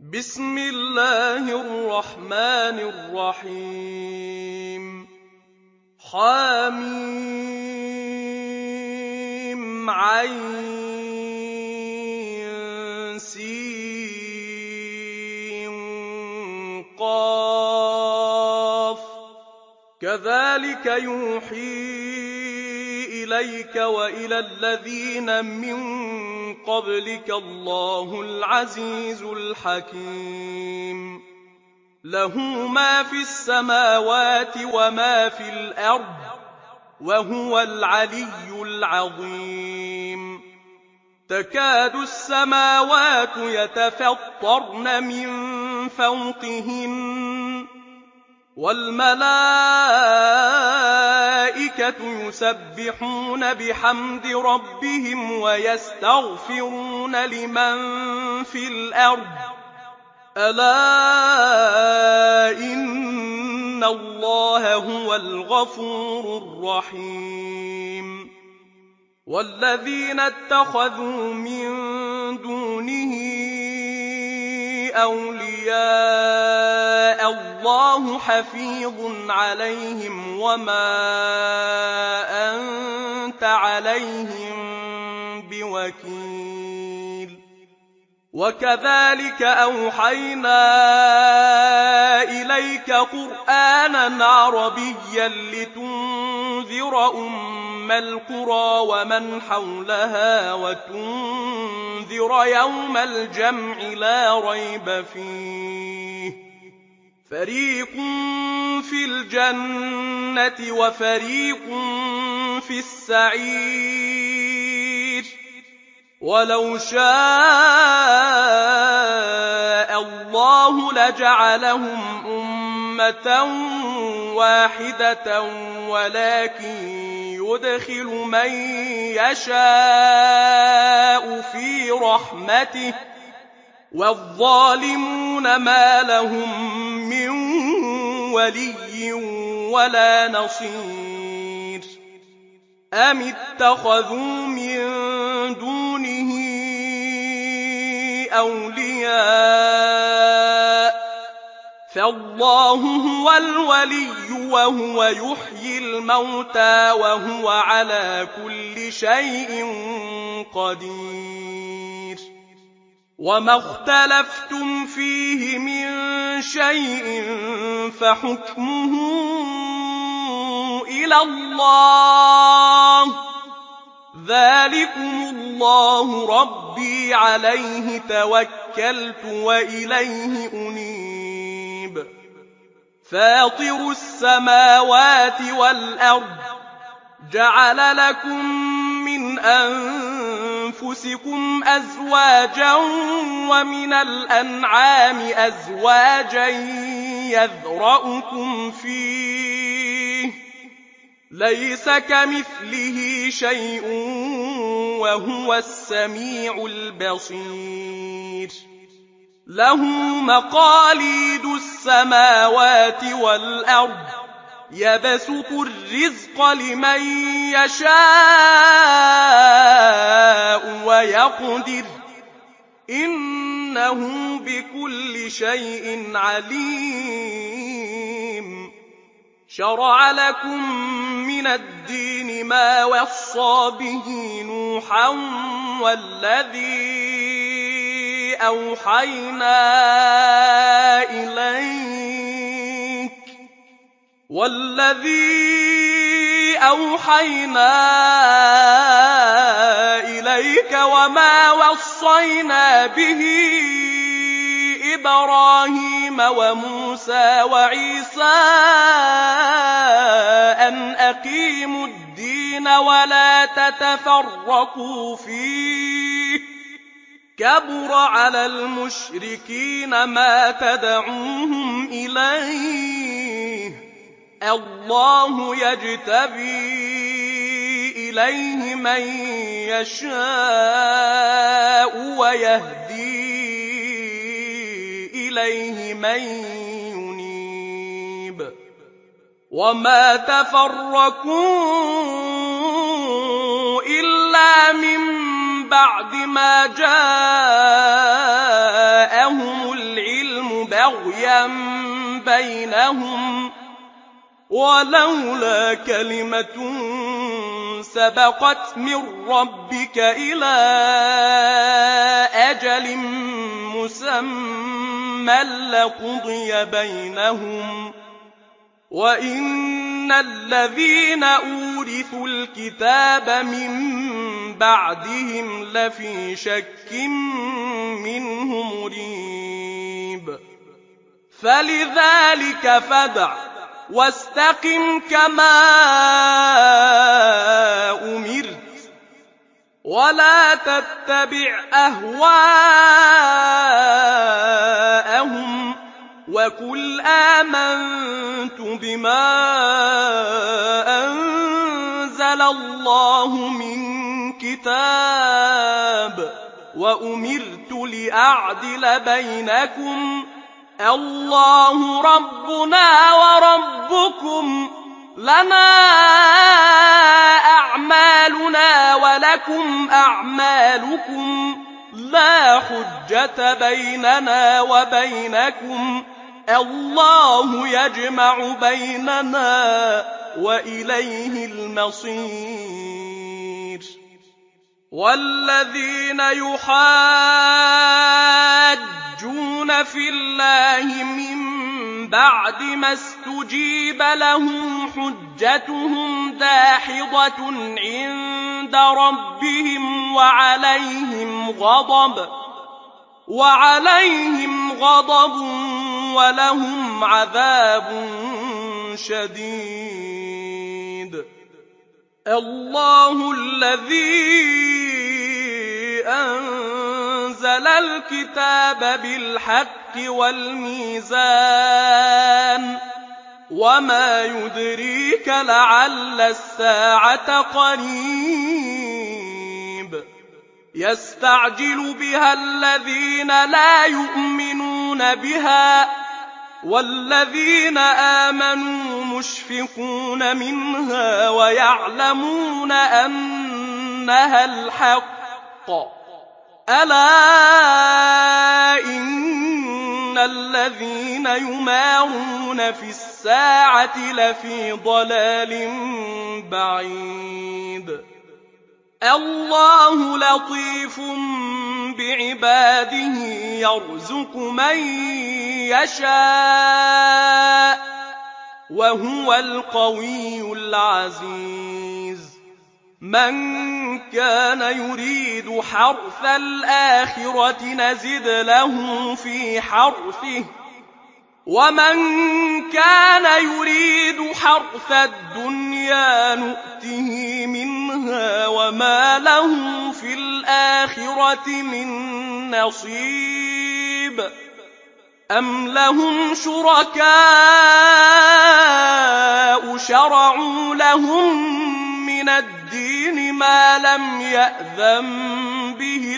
بسم الله الرحمن الرحيم حم عين سين قاف كذلك يوحي إليك وإلى الذين من قبلك الله العزيز الحكيم له ما في السماوات وما في الأرض وهو العلي العظيم تكاد السماوات يتفطرن من فوقهن والملائكة يسبحون بحمد ربهم ويستغفرون لمن في الأرض ألا إن الله هو الغفور الرحيم والذين اتخذوا من دونه أولياء الله حفيظ عليهم وما أنت عليهم بوكيل وكذلك أوحينا إليك قرآنا عربيا لتنذر أم القرى ومن حولها وتنذر يوم الجمع لا ريب فيه فريق في الجنة وفريق في السعير ولو شاء الله لجعلهم أمة واحدة ولكن يدخل من يشاء في رحمته والظالمون ما لهم من ولي ولا نصير أم اتخذوا من دونه أولياء فالله هو الولي وهو يحيي الموتى وهو على كل شيء قدير وما اختلفتم فيه من شيء فحكمه إلى الله ذلكم الله ربي عليه توكلت وإليه أنيب فاطر السماوات والأرض جعل لكم من أنفسكم أزواجا ومن الأنعام أزواجا يذرأكم فيه ليس كمثله شيء وهو السميع البصير له مقاليد السماوات والأرض يبسط الرزق لمن يشاء ويقدر إنه بكل شيء عليم شرع لكم من الدين ما وصى به نوحا والذي أوحينا إليك وما وصينا به إبراهيم وموسى وعيسى أن أقيموا الدين ولا تتفرقوا فيه كبر على المشركين ما تدعوهم إليه الله يجتبي إليه من يشاء ويهدي إليه من ينيب وما تفرقوا إلا من بعد ما جاءهم بغيا بينهم ولولا كلمة سبقت من ربك إلى أجل مسمى لقضي بينهم وإن الذين أورثوا الكتاب من بعدهم لفي شك منه مريب فلذلك فادع واستقم كما أمرت ولا تتبع أهواءهم وقل آمنت بما أنزل الله من كتاب وأمرت لأعدل بينكم الله ربنا وربكم لنا أعمالنا ولكم أعمالكم لا حجة بيننا وبينكم الله يجمع بيننا وإليه المصير والذين يحاجون في الله من بعد ما استجيب له حجتهم داحضة عند ربهم وعليهم غضب ولهم عذاب شديد الله الذي أنزل الكتاب بالحق والميزان وما يدريك لعل الساعة قريب يستعجل بها الذين لا يؤمنون بها والذين آمنوا مشفقون منها ويعلمون أنها الحق ألا إن الذين يمارون في الساعة لفي ضلال بعيد الله لطيف بعباده يرزق من يشاء وهو القوي العزيز من كان يريد حرث الآخرة نزد له في حرثه ومن كان يريد حرث الدنيا نؤته منها وما له في الآخرة من نصيب أم لهم شركاء شرعوا لهم من الدين ما لم يأذن به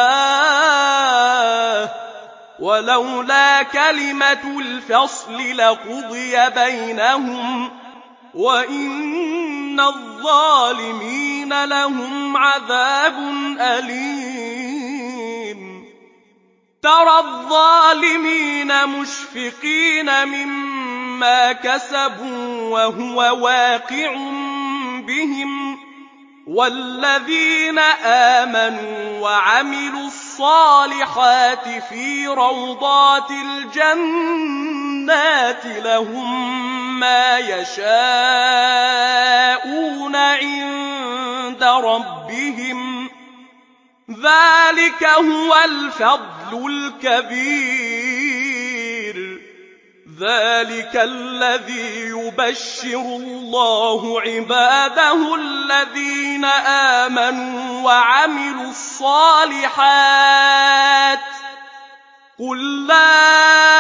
الله ولولا كلمة الفصل لقضي بينهم وإن الظالمين لهم عذاب أليم ترى الظالمين مشفقين مما كسبوا وهو واقع بهم والذين آمنوا وعملوا الصالحات في روضات الجنات لهم ما يشاءون عند ربهم ذلك هو الفضل الكبير ذلك الذي يبشر الله عباده الذين آمنوا وعملوا الصالحات قل لا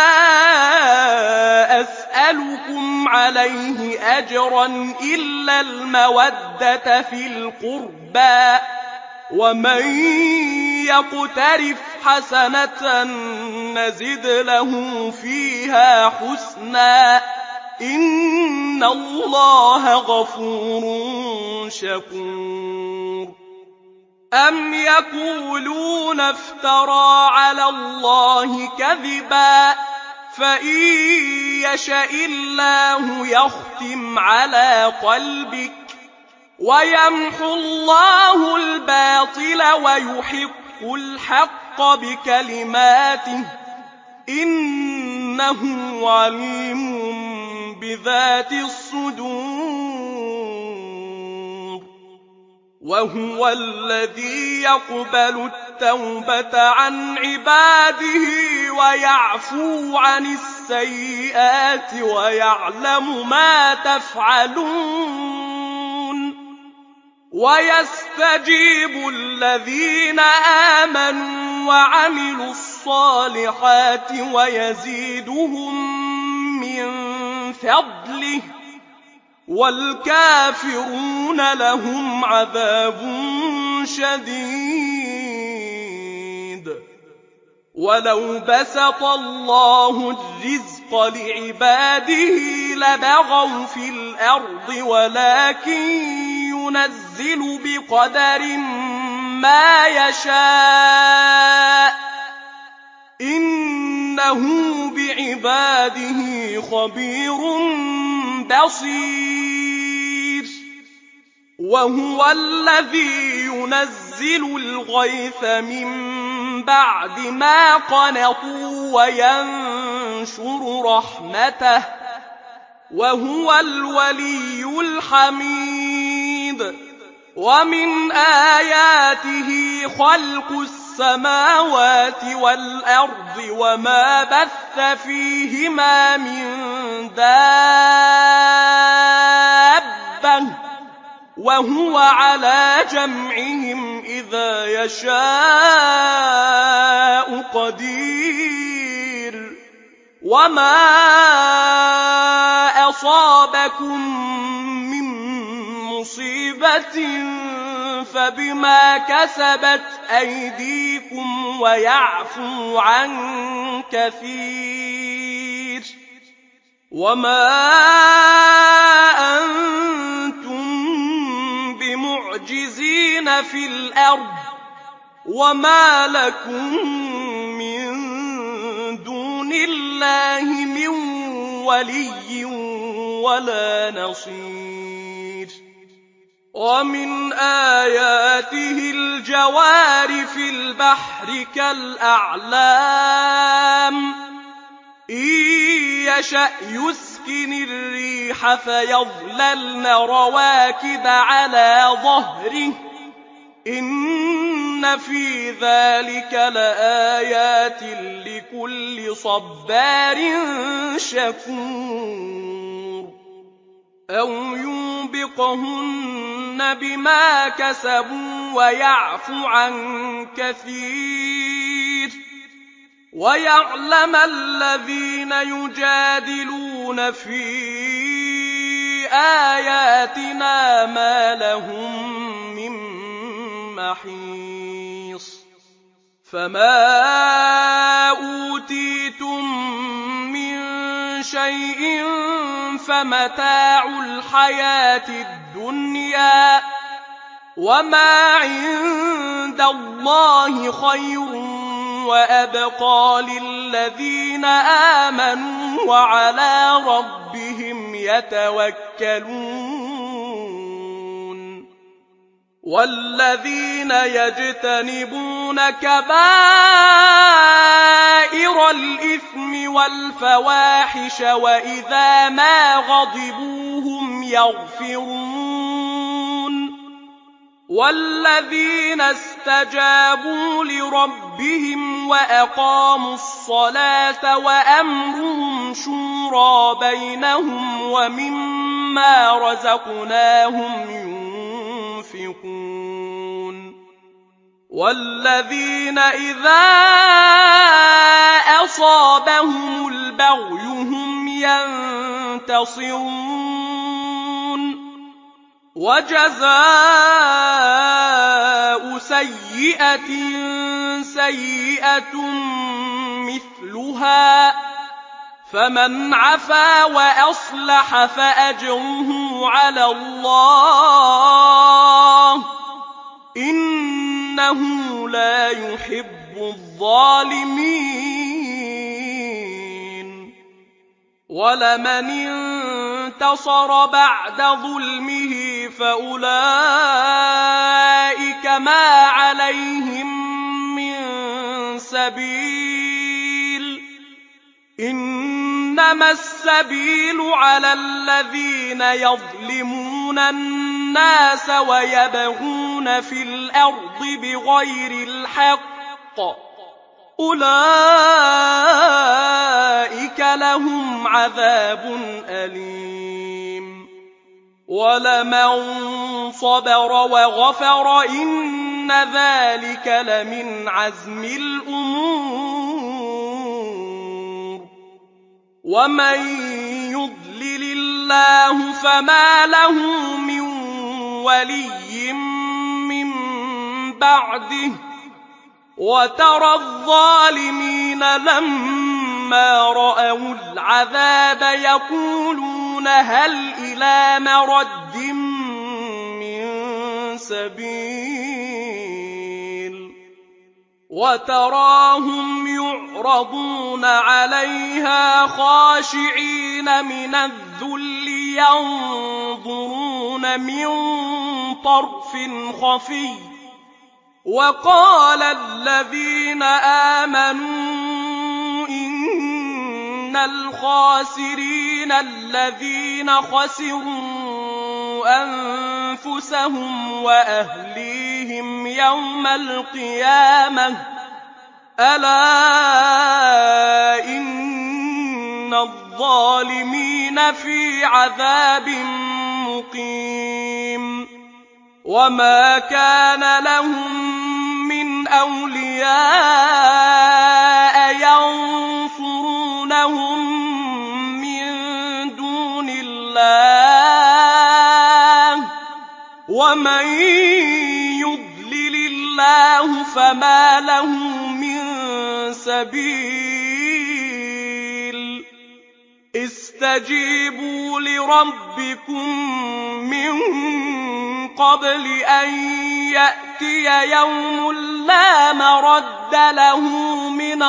أسألكم عليه أجرا إلا المودة في القربى ومن يقترف حسنة نزد له فيها حسنا إن الله غفور شكور أم يقولون افترى على الله كذبا فإن يشأ الله يختم على قلبك ويمحو الله الباطل ويحق الحق بكلماته إنه عليم بذات الصدور وهو الذي يقبل التوبة عن عباده ويعفو عن السيئات ويعلم ما تفعلون ويستجيب الذين آمنوا وعملوا الصالحات ويزيدهم من فضله والكافرون لهم عذاب شديد ولو بسط الله الرزق لعباده لبغوا في الأرض ولكن ينزل بقدر ما يشاء إنه بعباده خبير بصير وهو الذي ينزل الغيث من بعد ما قنطوا وينشر رحمته وهو الولي الحميد ومن آياته خلق السماوات والأرض وما بث فيهما من دابة وهو على جمعهم إذا يشاء قدير وما أصابكم من مصيبة فبما كسبت أيديكم ويعفو عن كثير وما أنتم بمعجزين في الأرض وما لكم من دون الله من ولي ولا نصير ومن آياته الجوار في البحر كالأعلام إن يشأ يسكن الريح فيظللن رواكد على ظهره إن في ذلك لآيات لكل صبار شكور أو يوبقهن بما كسبوا ويعفو عن كثير ويعلم الذين يجادلون في آياتنا ما لهم من محيص فما أوتيتم من شيء فمتاع الحياة الدنيا وما عند الله خير وأبقى للذين آمنوا وعلى ربهم يتوكلون والذين يجتنبون كبائر الإثم والفواحش وإذا ما غضبوا هم يغفرون والذين استجابوا لربهم وأقاموا الصلاة وأمرهم شورى بينهم ومما رزقناهم ينفقون والذين إذا أصابهم البغي هم ينتصرون وجزاء سيئة سيئة مثلها فمن عفا وأصلح فأجره على الله إنه لا يحب الظالمين وَلَمَنِ انتَصَرَ بَعْدَ ظُلْمِهِ فَأُولَئِكَ مَا عَلَيْهِم مِّن سَبِيلٍ ۖ إِنَّمَا السَّبِيلُ عَلَى الَّذِينَ يَظْلِمُونَ النَّاسَ وَيَبْغُونَ فِي الْأَرْضِ بِغَيْرِ الْحَقِّ ۚ أُولَئِكَ لَهُمْ عَذَابٌ أَلِيمٌ وَلَمَن صَبَرَ وَغَفَرَ إِنَّ ذَٰلِكَ لَمِنْ عَزْمِ الْأُمُورِ وَمَن يُضْلِلِ اللَّهُ فَمَا لَهُ مِن وَلِيٍّ مِّن بَعْدِهِ وَتَرَى الظَّالِمِينَ لَمَّا رَأَوُا الْعَذَابَ يَقُولُونَ هَلْ إِلَىٰ مَرَدٍّ مِّن سَبِيلٍ وَتَرَاهُمْ يُعْرَضُونَ عَلَيْهَا خَاشِعِينَ مِنَ الذُّلِّ يَنظُرُونَ مِن طَرْفٍ خَفِيٍّ وَقَالَ الَّذِينَ آمَنُوا إِنَّ الْخَاسِرِينَ الَّذِينَ خَسِرُوا أَنفُسَهُمْ وَأَهْلِيهِمْ يَوْمَ الْقِيَامَةِ ۗ أَلَا إِنَّ الظَّالِمِينَ فِي عَذَابٍ مُّقِيمٍ وَمَا كَانَ لَهُم مِّنْ أَوْلِيَاءَ يَنصُرُونَهُم مِّن دُونِ اللَّهِ ۗ وَمَن يُضْلِلِ اللَّهُ فَمَا لَهُ مِن سَبِيلٍ اسْتَجِيبُوا لِرَبِّكُم مِّن قَبْلِ أَن يَأْتِيَ يَوْمٌ لَّا مَرَدَّ لَهُ مِنَ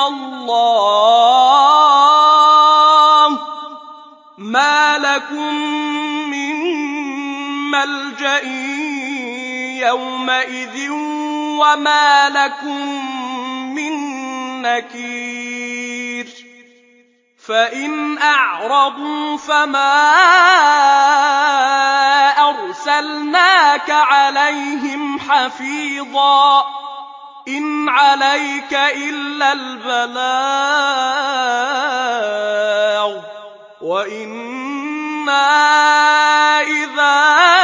اللَّهِ ۚ مَا لَكُم مِّن مَّلْجَإٍ يَوْمَئِذٍ وَمَا لَكُم مِّن نَّكِيرٍ فَإِنْ أَعْرَضُوا فَمَا أَرْسَلْنَاكَ عَلَيْهِمْ حَفِيظًا ۖ إِنْ عَلَيْكَ إِلَّا الْبَلَاغُ ۗ وَإِنَّا إِذَا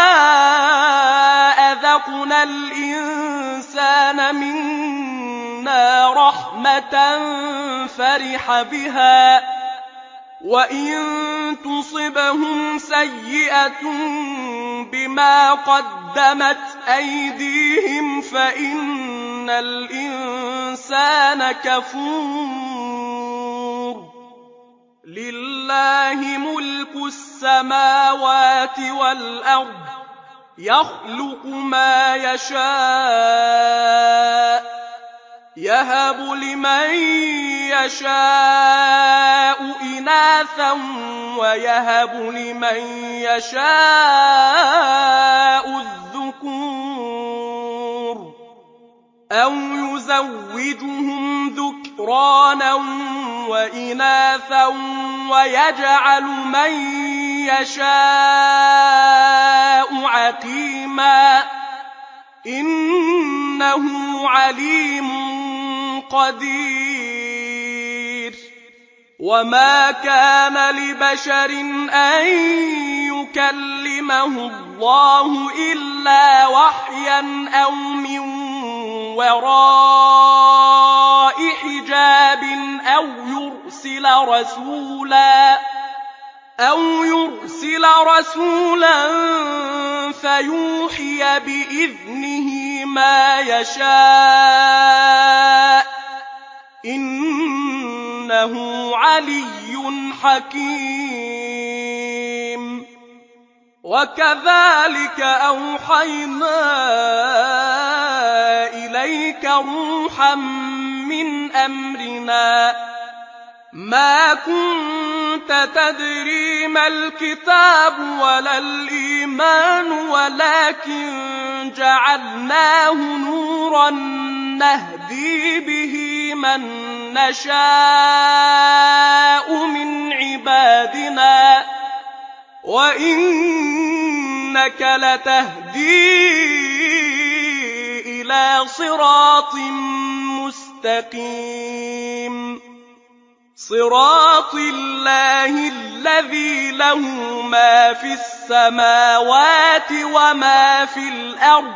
أَذَقْنَا الْإِنسَانَ مِنَّا رَحْمَةً فَرِحَ بِهَا ۖ وَإِن تُصِبْهُمْ سَيِّئَةٌ بِمَا قَدَّمَتْ أَيْدِيهِمْ فَإِنَّ الْإِنسَانَ كَفُورٌ لِلَّهِ مُلْكُ السَّمَاوَاتِ وَالْأَرْضِ ۖ يَخْلُقُ مَا يَشَاءُ ۚ يَهَبُ لِمَن يَشَاءُ إِنَاثًا وَيَهَبُ لِمَن يَشَاءُ الذُّكُورَ أَوْ يُزَوِّجُهُمْ ذُكْرَانًا وَإِنَاثًا وَيَجْعَلُ مَن يَشَاءُ عَقِيمًا ۚ إِنَّهُ عَلِيمٌ قَدِيرٌ وَمَا كَانَ لِبَشَرٍ أَن يُكَلِّمَهُ اللَّهُ إِلَّا وَحْيًا أَوْ مِن وَرَاءِ حِجَابٍ أَوْ يُرْسِلَ رَسُولًا فَيُوحِيَ بِإِذْنِهِ مَا يَشَاءُ ۚ إِنَّهُ عَلِيٌّ حَكِيمٌ وَكَذَٰلِكَ أَوْحَيْنَا إِلَيْكَ رُوحًا مِّنْ أَمْرِنَا ۚ مَا كُنتَ كنت تدري ما الكتاب ولا الإيمان ولكن جعلناه نورا نهدي به من نشاء من عبادنا وإنك لتهدي إلى صراط مستقيم صراط الله الذي له ما في السماوات وما في الأرض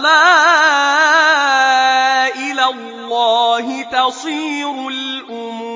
ألا إلى الله تصير الأمور